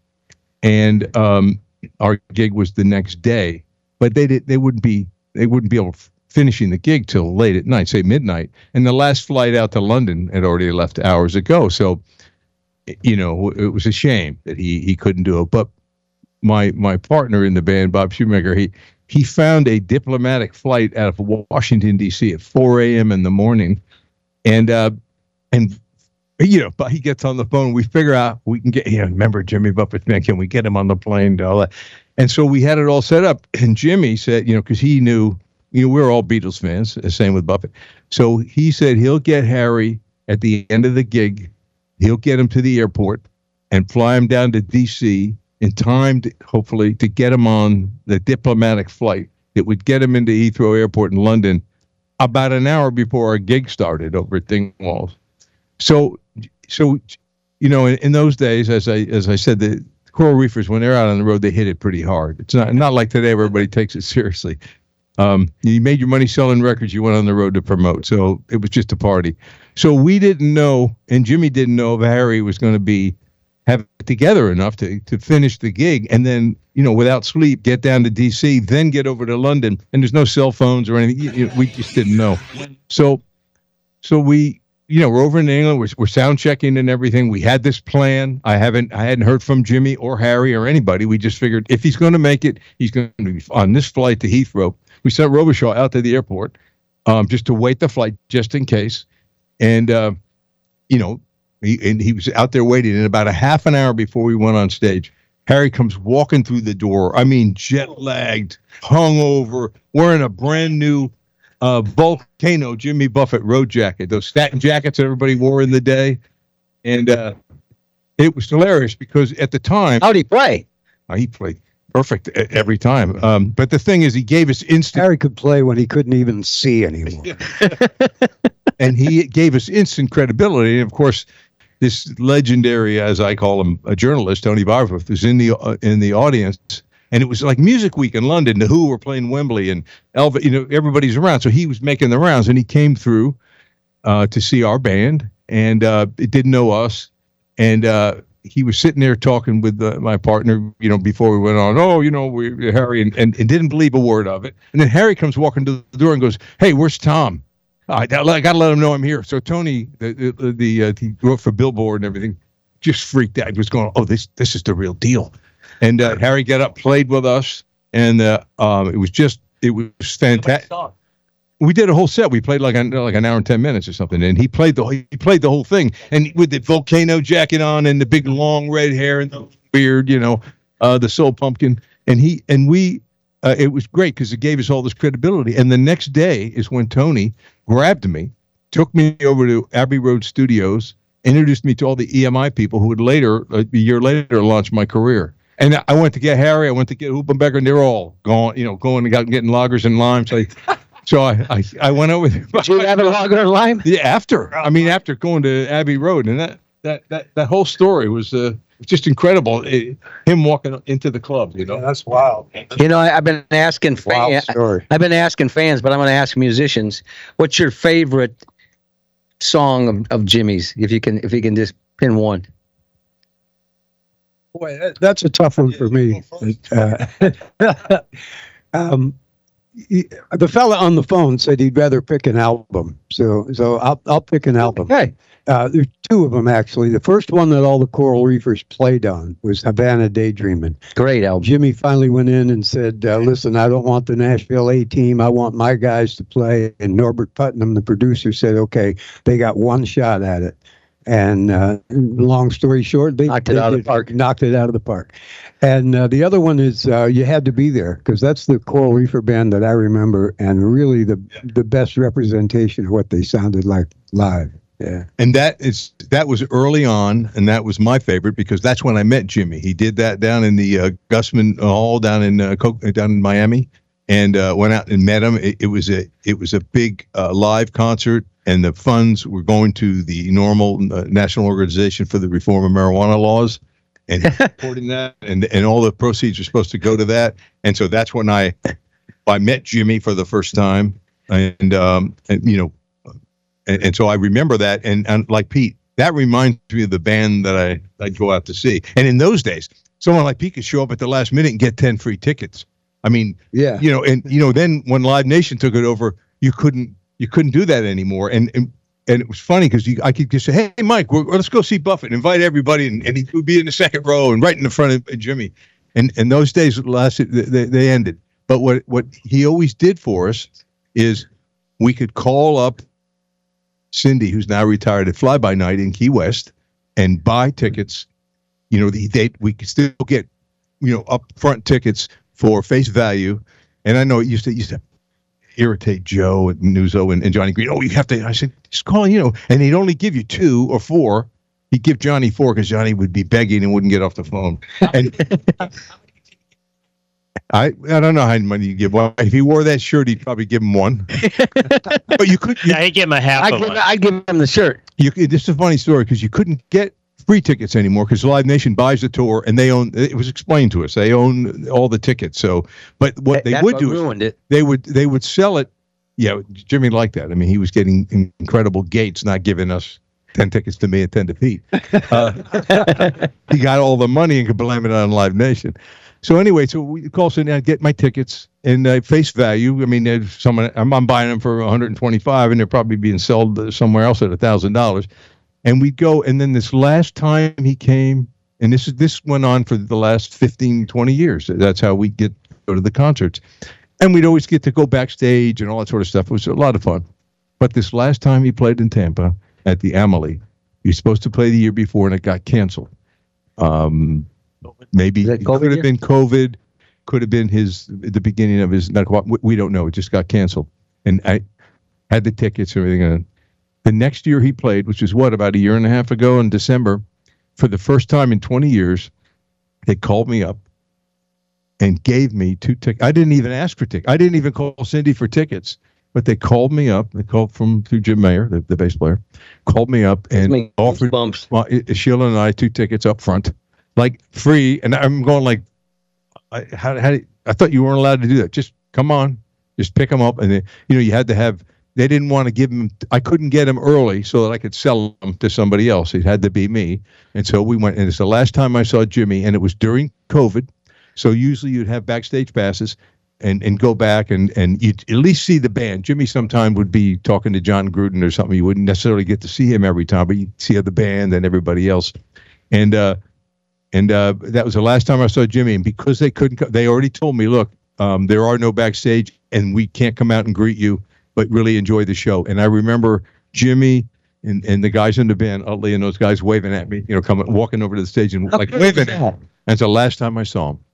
and um. Our gig was the next day, but they did, they wouldn't be they wouldn't be able to finishing the gig till late at night, say midnight. And the last flight out to London had already left hours ago. So, you know, it was a shame that he he couldn't do it. But my my partner in the band, Bob Shoemaker, he he found a diplomatic flight out of Washington D C at four a.m. in the morning, and uh, and. You know, but he gets on the phone. We figure out we can get, you know, remember Jimmy Buffett, man, can we get him on the plane and all that? And so we had it all set up. And Jimmy said, you know, because he knew, you know, we we're all Beatles fans, same with Buffett. So he said he'll get Harry at the end of the gig. He'll get him to the airport and fly him down to D C in time, to, hopefully, to get him on the diplomatic flight that would get him into Heathrow Airport in London about an hour before our gig started over at Dingwalls. So, so, you know, in, in those days, as I as I said, the Coral Reefers, when they're out on the road, they hit it pretty hard. It's not not like today, everybody takes it seriously. Um, you made your money selling records, you went on the road to promote. So it was just a party. So we didn't know, and Jimmy didn't know if Harry was going to be have it together enough to to finish the gig, and then, you know, without sleep, get down to D C, then get over to London. And there's no cell phones or anything. You, you, we just didn't know. So so we, you know, we're over in England. We're, we're sound checking and everything. We had this plan. I haven't, I hadn't heard from Jimmy or Harry or anybody. We just figured if he's going to make it, he's going to be on this flight to Heathrow. We sent Robichaud out to the airport, um, just to wait the flight, just in case. And, uh, you know, he, and he was out there waiting. And about a half an hour before we went on stage, Harry comes walking through the door. I mean, jet lagged, hungover, wearing a brand new uh, Volcano Jimmy Buffett road jacket, those satin jackets that everybody wore in the day. And uh, it was hilarious because at the time, how'd he play? Uh, he played perfect every time. Um, but the thing is, he gave us instant. Harry could play when he couldn't even see anymore. And he gave us instant credibility. And of course, this legendary, as I call him, a journalist, Tony Barfoot, was in the uh, in the audience, and it was like Music Week in London. The Who were playing Wembley, and Elvis, you know, everybody's around. So he was making the rounds, and he came through uh, to see our band, and uh, it didn't know us, and uh, he was sitting there talking with uh, my partner, you know, before we went on. Oh, you know, we Harry, and, and and didn't believe a word of it. And then Harry comes walking to the door and goes, "Hey, where's Tom? I got to let him know I'm here." So Tony, the the, the uh, he wrote for Billboard and everything, just freaked out. He was going, "Oh, this this is the real deal." And uh, Harry got up, played with us, and uh, um, it was just it was fantastic. We did a whole set. We played like an like an hour and ten minutes or something, and he played the he played the whole thing, and with the Volcano jacket on and the big long red hair and the beard, you know, uh, the Soul Pumpkin, and he and we. Uh, it was great because it gave us all this credibility. And the next day is when Tony grabbed me, took me over to Abbey Road Studios, introduced me to all the E M I people who would later, a year later, launch my career. And I went to get Harry, I went to get Hoopenbecker, and they're all gone, you know, going and got, getting lagers and limes. So, so I, I, I went over there. Did you have a lager and lime? Yeah, after. I mean, after going to Abbey Road. And that that that, that whole story was uh, just incredible. It, him walking into the club, you know. Yeah, that's wild. You know, I, I've been asking Wild fans. story. I've been asking fans, but I'm going to ask musicians. What's your favorite song of, of Jimmy's? If you can, if you can just pin one. Boy, that, that's a tough one for me. Uh, um, he, the fella on the phone said he'd rather pick an album, so so I'll I'll pick an album. Okay. Uh, there's two of them actually. The first one that all the Coral Reefers played on was Havana Daydreamin'. Great album. Jimmy finally went in and said, uh, "Listen, I don't want the Nashville A team. I want my guys to play." And Norbert Putnam, the producer, said, "Okay, they got one shot at it." And uh, long story short, they knocked it they out of did- the park. Knocked it out of the park. And uh, the other one is uh, "You Had to Be There," because that's the Coral Reefer band that I remember, and really the the best representation of what they sounded like live. Yeah. And that is that was early on, and that was my favorite because that's when I met Jimmy. He did that down in the uh, Gusman Hall down in uh, Co- down in Miami, and uh, went out and met him. It, it was a it was a big uh, live concert, and the funds were going to the normal uh, National Organization for the Reform of Marijuana Laws, and supporting that, and and all the proceeds are supposed to go to that. And so that's when I I met Jimmy for the first time, and um and you know. And, and so I remember that, and, and like Pete, that reminds me of the band that I, I'd go out to see. And in those days, someone like Pete could show up at the last minute and get ten free tickets. I mean, Yeah. you know, and you know, then when Live Nation took it over, you couldn't you couldn't do that anymore. And and, and it was funny because I could just say, "Hey, Mike, we're, let's go see Buffett," invite everybody, and, and he would be in the second row and right in the front of Jimmy. And and those days lasted; they, they ended. But what what he always did for us is we could call up Cindy, who's now retired at Fly By Night in Key West, and buy tickets. You know, they, they we could still get, you know, upfront tickets for face value. And I know it used to used to irritate Joe and Nuzzo and, and Johnny Green. Oh, you have to. I said, just call, you know, and he'd only give you two or four. He'd give Johnny four because Johnny would be begging and wouldn't get off the phone. And I I don't know how many you give. Well, if he wore that shirt, he'd probably give him one. But you could. You, Yeah, I give him a half I of give, one. I give him the shirt. you, this is a funny story because you couldn't get free tickets anymore because Live Nation buys the tour and they own. It was explained to us. They own all the tickets. So, but what they That's would what do is ruined it. they would they would sell it. Yeah, Jimmy liked that. I mean, he was getting incredible gates, not giving us ten tickets to me and ten to Pete. Uh, he got all the money and could blame it on Live Nation. So anyway, so we call Cindy, I get my tickets, and uh, face value, I mean, there's someone I'm, I'm buying them for one hundred twenty-five, and they're probably being sold somewhere else at a thousand dollars. And we'd go, and then this last time he came, and this is this went on for the last fifteen, twenty years. That's how we get go to the concerts, and we'd always get to go backstage and all that sort of stuff. It was a lot of fun. But this last time he played in Tampa at the Amalie, he was supposed to play the year before, and it got canceled. Um, maybe it could have been COVID, could have been his the beginning of his. We don't know. It just got canceled, and I had the tickets and everything. And the next year he played, which is what about a year and a half ago in December, for the first time in twenty years, they called me up and gave me two tickets. I didn't even ask for tickets. I didn't even call Cindy for tickets. But they called me up. They called from through Jim Mayer, the, the bass player, called me up and offered well, Sheila and I two tickets up front, like free. And I'm going like, I, how, how do you, I thought you weren't allowed to do that. Just come on, just pick them up. And then, you know, you had to have. They didn't want to give them. I couldn't get them early so that I could sell them to somebody else. It had to be me. And so we went. And it's the last time I saw Jimmy, and it was during COVID. So usually you'd have backstage passes. And, and go back and, and you'd at least see the band. Jimmy sometime would be talking to John Gruden or something. You wouldn't necessarily get to see him every time, but you'd see the band and everybody else. And uh, and uh, that was the last time I saw Jimmy. And because they couldn't, co- they already told me, look, um, there are no backstage, and we can't come out and greet you, but really enjoy the show. And I remember Jimmy and, and the guys in the band, Utley and those guys waving at me, you know, coming walking over to the stage and like waving at me. And it's the last time I saw him.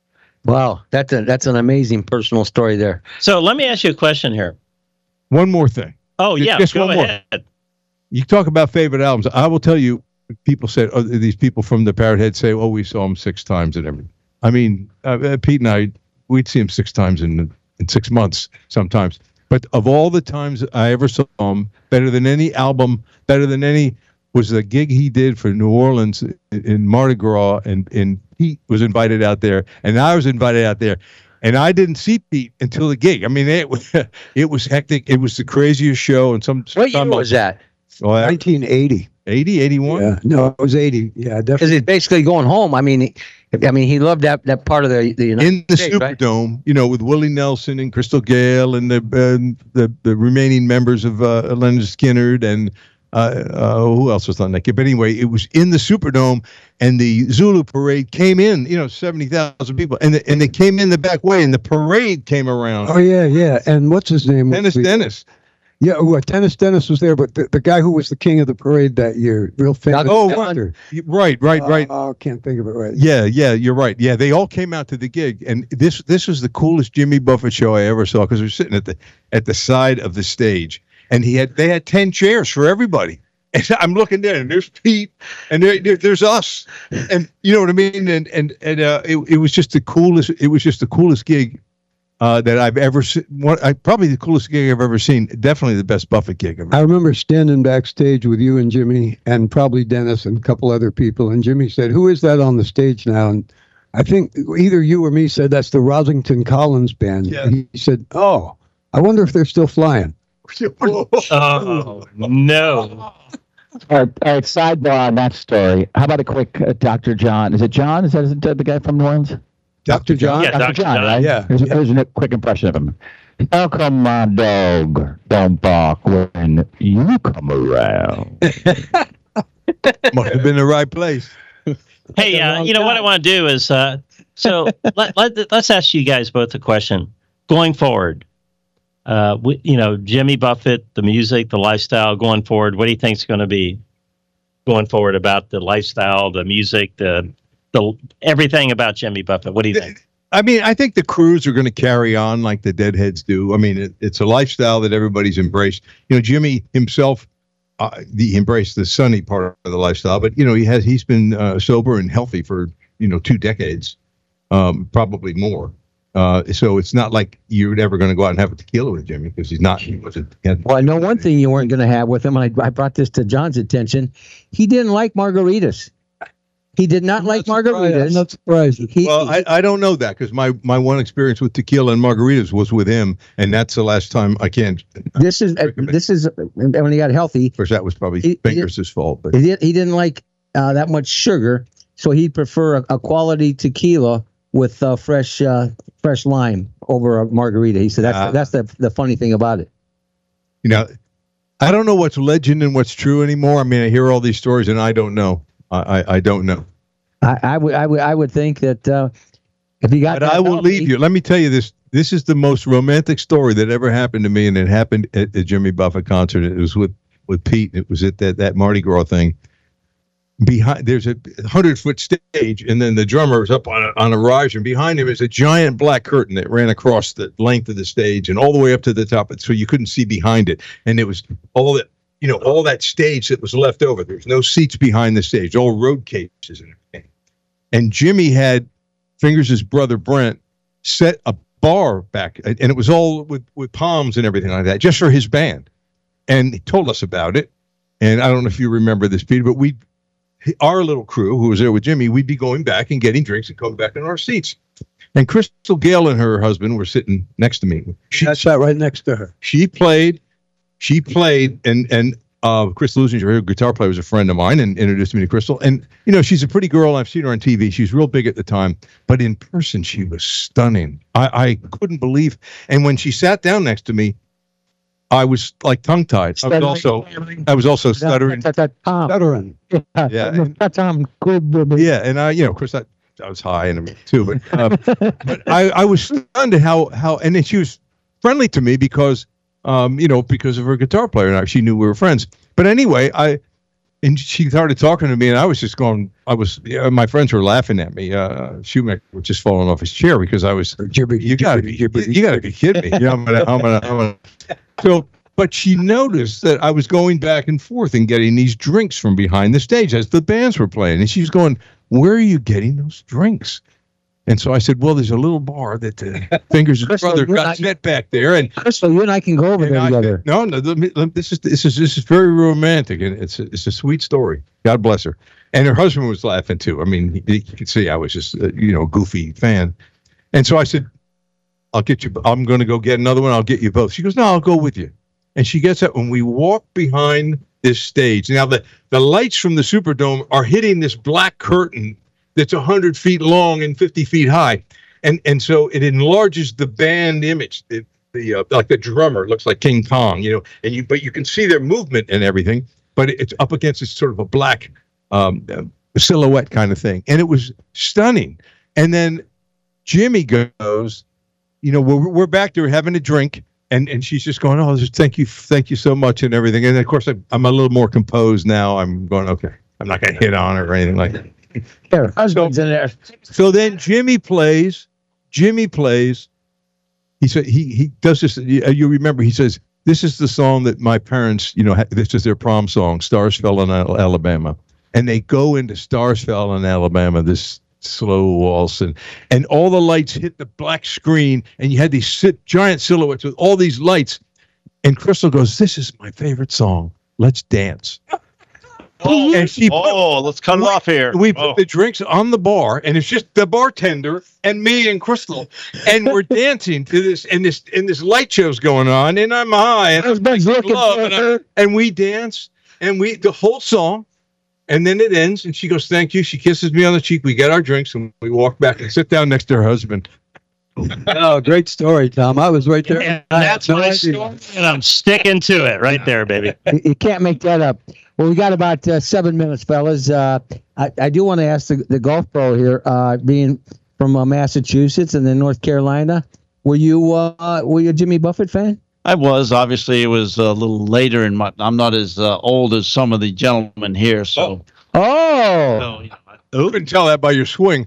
Wow, that's a, that's an amazing personal story there. So let me ask you a question here. One more thing. Oh, yeah, just go one ahead. More. You talk about favorite albums. I will tell you, people said, oh, these people from the Parrot Head say, oh, we saw him six times and everything. I mean, uh, Pete and I, we'd see him six times in, in six months sometimes. But of all the times I ever saw him, better than any album, better than any, was the gig he did for New Orleans in Mardi Gras, and, and Pete was invited out there, and I was invited out there, and I didn't see Pete until the gig. I mean, it was it was hectic. It was the craziest show. And some what year was that? Well, nineteen eighty. eighty, eighty-one? Yeah, no, it was eighty. Yeah, definitely. Because he's basically going home. I mean, he, I mean, he loved that that part of the the United in the States, Superdome, right? You know, with Willie Nelson and Crystal Gale and the uh, the the remaining members of uh, Leonard Skinner and. Uh, uh, who else was on that kid? But anyway, it was in the Superdome, and the Zulu parade came in. You know, seventy thousand people, and the, and they came in the back way, and the parade came around. Oh yeah, yeah. And what's his name? Dennis Dennis. Yeah, well, Dennis Dennis was there, but the, the guy who was the king of the parade that year, real famous. Oh, right, right, right, right. Oh, uh, can't think of it right. Yeah, yeah, you're right. Yeah, they all came out to the gig, and this this was the coolest Jimmy Buffett show I ever saw because we're sitting at the at the side of the stage. And he had, they had ten chairs for everybody. And I'm looking there, and there's Pete, and there, there, there's us, and you know what I mean. And and and uh, it it was just the coolest. It was just the coolest gig uh, that I've ever seen. One, I, probably the coolest gig I've ever seen. Definitely the best Buffett gig ever. I remember standing backstage with you and Jimmy, and probably Dennis and a couple other people. And Jimmy said, "Who is that on the stage now?" And I think either you or me said that's the Rosington Collins band. Yeah. He said, "Oh, I wonder if they're still flying." Oh, no. All right, all right, sidebar on that story. How about a quick uh, Doctor John? Is it John? Is that is it the guy from New Orleans? Doctor John? Yeah, Doctor Doctor John, John. right? Yeah. Here's, yeah. here's a quick impression of him. How come my dog don't bark when you come around? Must have been the right place. Hey, uh, you know what I want to do is, uh, so let, let, let's ask you guys both a question. Going forward, uh, we, you know, Jimmy Buffett, the music, the lifestyle going forward, what do you think is going to be going forward about the lifestyle, the music, the the everything about Jimmy Buffett? What do you think? I mean, I think the crews are going to carry on like the Deadheads do. I mean, it, it's a lifestyle that everybody's embraced. You know, Jimmy himself, uh, he embraced the sunny part of the lifestyle, but you know, he has he's been uh, sober and healthy for you know two decades, um, probably more. Uh, so it's not like you're never going to go out and have a tequila with Jimmy because he's not. He wasn't. He well, I know one thing you weren't going to have with him, and I, I brought this to John's attention. He didn't like margaritas. He did not I'm like not surprised. margaritas. I'm not surprised. He, Well, I, I don't know that because my, my one experience with tequila and margaritas was with him, and that's the last time I can't. this is uh, this is when he got healthy. Of course, that was probably He- he- Banker's fault, but He, did, he didn't like uh, that much sugar, so he'd prefer a, a quality tequila with uh, fresh uh, fresh lime over a margarita. He said that's Uh, that's the the funny thing about it. You know, I don't know what's legend and what's true anymore. I mean, I hear all these stories, and I don't know. I, I, I don't know. I, I would I would I would think that uh, if you got, But that I will healthy- leave you. Let me tell you this. This is the most romantic story that ever happened to me, and it happened at the Jimmy Buffett concert. It was with, with Pete. It was at that, that Mardi Gras thing. Behind there's a hundred foot stage, and then the drummer is up on a, on a rise, and behind him is a giant black curtain that ran across the length of the stage and all the way up to the top, so you couldn't see behind it. And it was all that, you know, all that stage that was left over. There's no seats behind the stage, all road cases and everything. And Jimmy had Fingers' brother Brent set a bar back, and it was all with with palms and everything like that, just for his band. And he told us about it. And I don't know if you remember this, Peter, but we. Our little crew who was there with Jimmy, we'd be going back and getting drinks and coming back in our seats. And Crystal Gale and her husband were sitting next to me. She I sat right next to her. she played, she played, and and uh, Chris Lusinger, her guitar player, was a friend of mine and introduced me to Crystal. And you know, she's a pretty girl. I've seen her on T V. She was real big at the time, but in person, she was stunning. I, I couldn't believe. And when she sat down next to me, I was like tongue tied. I was also I was also stuttering. That, that, Tom. Stuttering. Yeah. That's Tom. Good, baby. Yeah, and I, you know, of course, I, I was high in a minute too, but uh, but I, I was stunned at how how, and then she was friendly to me because, um, you know, because of her guitar player, and I, she knew we were friends. But anyway, I, and she started talking to me, and I was just going, I was, yeah, my friends were laughing at me. Uh, Shoemaker was just falling off his chair because I was, you gotta be, you, you gotta be kidding me. You know, I'm gonna, I'm gonna, I'm gonna. So, but she noticed that I was going back and forth and getting these drinks from behind the stage as the bands were playing. And she was going, where are you getting those drinks? And so I said, well, there's a little bar that uh, Fingers' Crystal, brother you're got not- set back there. And, Crystal, you and I can go over and there I together. said, no, no, let me- let- this is, this is, this is very romantic. And it's a, it's a sweet story. God bless her. And her husband was laughing too. I mean, he, you could see I was just, uh, you know, a goofy fan. And so I said, I'll get you, I'm going to go get another one. I'll get you both. She goes, no, I'll go with you. And she gets up when we walk behind this stage. Now, the, the lights from the Superdome are hitting this black curtain that's one hundred feet long and fifty feet high. And and so it enlarges the band image. The, the uh, like the drummer looks like King Kong, you know, and you but you can see their movement and everything, but it's up against this sort of a black um, uh, silhouette kind of thing. And it was stunning. And then Jimmy goes, you know, we're, we're back there having a drink. And and she's just going, oh, just thank you, thank you so much, and everything. And of course, I, I'm a little more composed now. I'm going, okay, I'm not going to hit on her or anything like that. There, husband's in there. So then Jimmy plays. Jimmy plays. He said he he does this. You, you remember? He says, "This is the song that my parents, you know, ha- this is their prom song, Stars Fell in Al- Alabama," and they go into Stars Fell in Alabama. This slow waltz, and and all the lights hit the black screen, and you had these sit, giant silhouettes with all these lights. And Crystal goes, "This is my favorite song. Let's dance." Oh, and she put, oh let's cut it off here. we put Oh. the drinks on the bar, and it's just the bartender and me and Crystal, and we're dancing to this, and this and this light show's going on, and I'm high, and, I'm Husband's looking love, for and, I- her. and we dance, and we the whole song, and then it ends, and she goes, "Thank you." She kisses me on the cheek. We get our drinks, and we walk back and sit down next to her husband. Oh, great story, Tom. I was right there. And I that's had no my idea. story, and I'm sticking to it right there, baby. You you can't make that up. Well, we got about uh, seven minutes, fellas. Uh, I, I do want to ask the, the golf pro here, uh, being from uh, Massachusetts and then North Carolina, were you uh, were you a Jimmy Buffett fan? I was. Obviously, it was a little later in my. I'm not as uh, old as some of the gentlemen here, so. Oh, so, you know, I- You can tell that by your swing.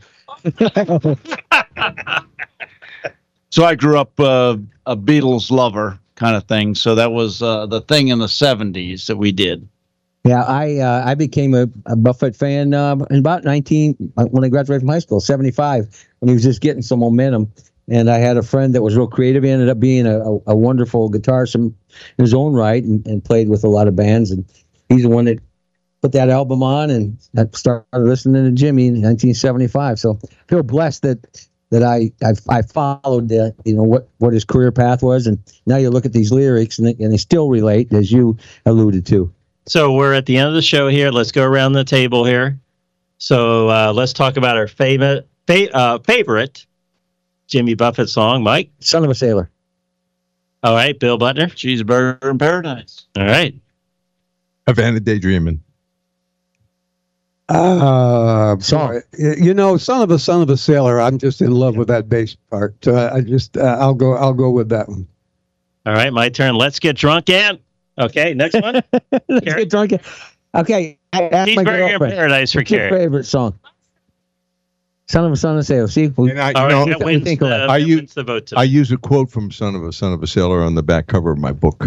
So I grew up uh, a Beatles lover kind of thing. So that was uh, the thing in the seventies that we did. yeah. I uh, I became a, a Buffett fan uh, in about nineteen when I graduated from high school, seventy-five, when he was just getting some momentum. And I had a friend that was real creative. He ended up being a, a, a wonderful guitarist in his own right, and, and played with a lot of bands. And he's the one that put that album on, and I started listening to Jimmy in nineteen seventy-five. So I feel blessed that that I I, I followed the, you know, what, what his career path was, and now you look at these lyrics and they, and they still relate, as you alluded to. So we're at the end of the show here. Let's go around the table here. So uh, let's talk about our favorite fa- uh, favorite Jimmy Buffett song, Mike? Son of a Sailor. All right, Bill Butner. Cheeseburger in Paradise. All right. Havana Daydreaming. Uh, Song. boy. You know, son of a son of a sailor. I'm just in love with that bass part. So I, I just, uh, I'll go, I'll go with that one. All right, my turn. Let's get drunk, and okay, next one. Let's Carrie. get drunk. Okay, I asked my Cheeseburger in girlfriend. Paradise for What's your Carrie. favorite song? Son of a Son of a Sailor. See, we, And I, All you right, know, that wins, think the, of it. that Are you- wins the vote today. I use a quote from Son of a Son of a Sailor on the back cover of my book.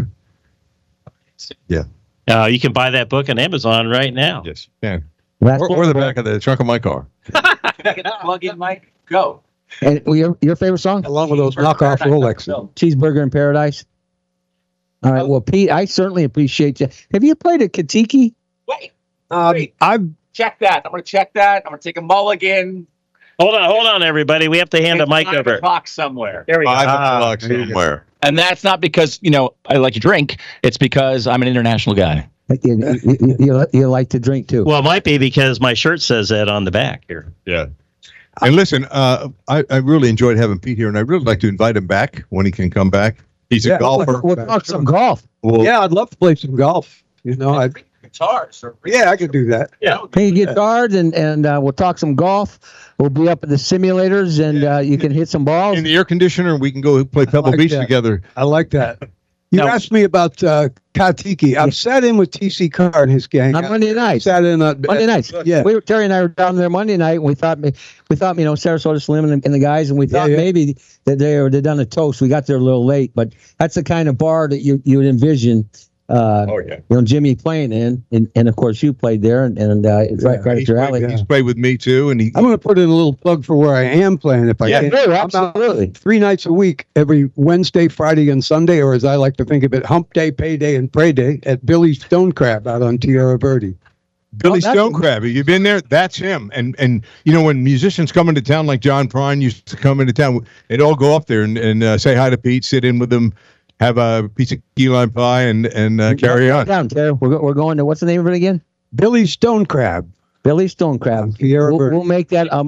Uh, you can buy that book on Amazon right now. Yes, yeah. last Or, one. or the back of the trunk of my car. Plug in, Mike. Go. And your your favorite song? Along with those knockoff Rolexes. Cheeseburger in Paradise. All right. Well, Pete, I certainly appreciate you. Have you played a Katiki? Wait. Um, Wait. I've Check that. I'm going to check that. I'm going to take a mulligan. Hold on, hold on, everybody. We have to hand a mic Five over. o'clock somewhere. There we go. Five Ah, o'clock somewhere. And that's not because, you know, I like to drink. It's because I'm an international guy. You, you, you, you like to drink too. well, it might be because my shirt says that on the back here. Yeah. And listen, uh, I, I really enjoyed having Pete here, and I'd really like to invite him back when he can come back. He's a Yeah, golfer. We'll talk some golf. Well, yeah, I'd love to play some golf. You know, I Guitars. Or yeah, I could do that. Play guitars and and uh, we'll talk some golf. We'll be up at the simulators and uh, you can hit some balls. in the air conditioner, we can go play Pebble like Beach that. together. I like that. You Now- asked me about uh, Katiki. I've sat in with T C Carr and his gang. On Monday night. Sat in uh, Monday nights. Yeah. We were, Terry and I were down there Monday night, and we thought we thought you know Sarasota Slim and, and the guys, and we thought Yeah, yeah. maybe that they were they done a toast. We got there a little late, but that's the kind of bar that you you would envision. Uh, Oh, yeah. You know Jimmy playing in, and, and of course you played there, and, and uh, it's right, right up He's your played, alley. he's played with me, too, and he I'm going to put in a little plug for where I am playing if I Yeah, can. sure, I'm out absolutely. three nights a week, every Wednesday, Friday, and Sunday, or as I like to think of it, Hump Day, Pay Day, and Pray Day at Billy Stone Crab out on Tierra Verde. Billy Oh, that's- Stone Crab. Have you been there? That's him. And and you know when musicians come into town, like John Prine used to come into town, they'd all go up there and, and uh, say hi to Pete, sit in with him, have a piece of key lime pie, and and uh, carry on. Down, Terry. We're go, we're going to what's the name of it again? Billy Stone Crab. Billy Stone Crab. Tierra We'll, Verde. we'll make that um.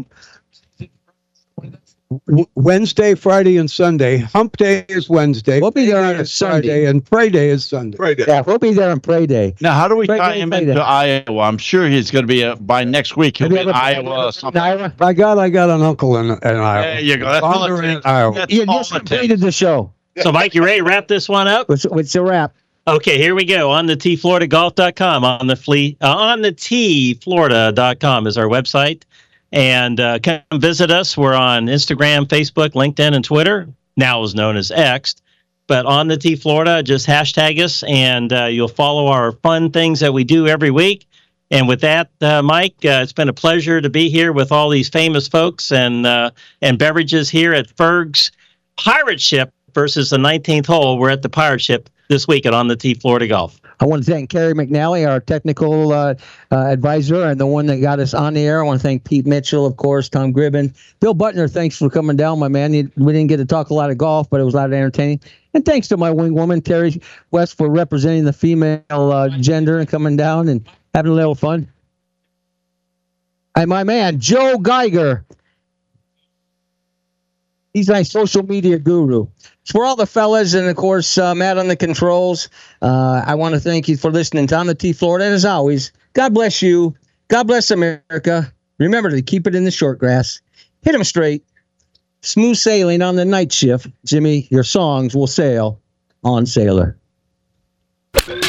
W- Wednesday, Friday, and Sunday. Hump Day is Wednesday. We'll be there Pay on Day a is Sunday. Friday, and Pray Day is Sunday. Right. Yeah, we'll be there on Pray Day. Now, how do we Right, tie right, him right into there. Iowa? I'm sure he's going to be uh, by next week. He'll Have be you in ever- Iowa or something. Iowa? By God, I got an uncle in, in Iowa. There you go. That's Father all it in takes. Iowa. That's You all just it takes. completed the show. So, Mike, you ready to wrap this one up? What's what's the wrap? Okay, here we go. On the T Florida Golf dot com, on the flea, uh, on the T Florida dot com is our website. And uh, come visit us. We're on Instagram, Facebook, LinkedIn, and Twitter. Now is known as X. But on the T Florida, just hashtag us, and uh, you'll follow our fun things that we do every week. And with that, uh, Mike, uh, it's been a pleasure to be here with all these famous folks and uh, and beverages here at Ferg's Pirate Ship versus the nineteenth hole. We're at the Pirate Ship this week at On the T Florida Golf. I want to thank Kerry McNally, our technical uh, uh, advisor, and the one that got us on the air. I want to thank Pete Mitchell, of course, Tom Gribben. Bill Butner, thanks for coming down, my man. You, we didn't get to talk a lot of golf, but it was a lot of entertaining. And thanks to my wing woman, Terry West, for representing the female uh, gender and coming down and having a little fun. And my man, Joe Geiger. He's my social media guru. For all the fellas, and of course, uh, Matt on the controls, uh, I want to thank you for listening to On the T Florida. And as always, God bless you. God bless America. Remember to keep it in the short grass. Hit them straight. Smooth sailing on the night shift. Jimmy, your songs will sail on Sailor.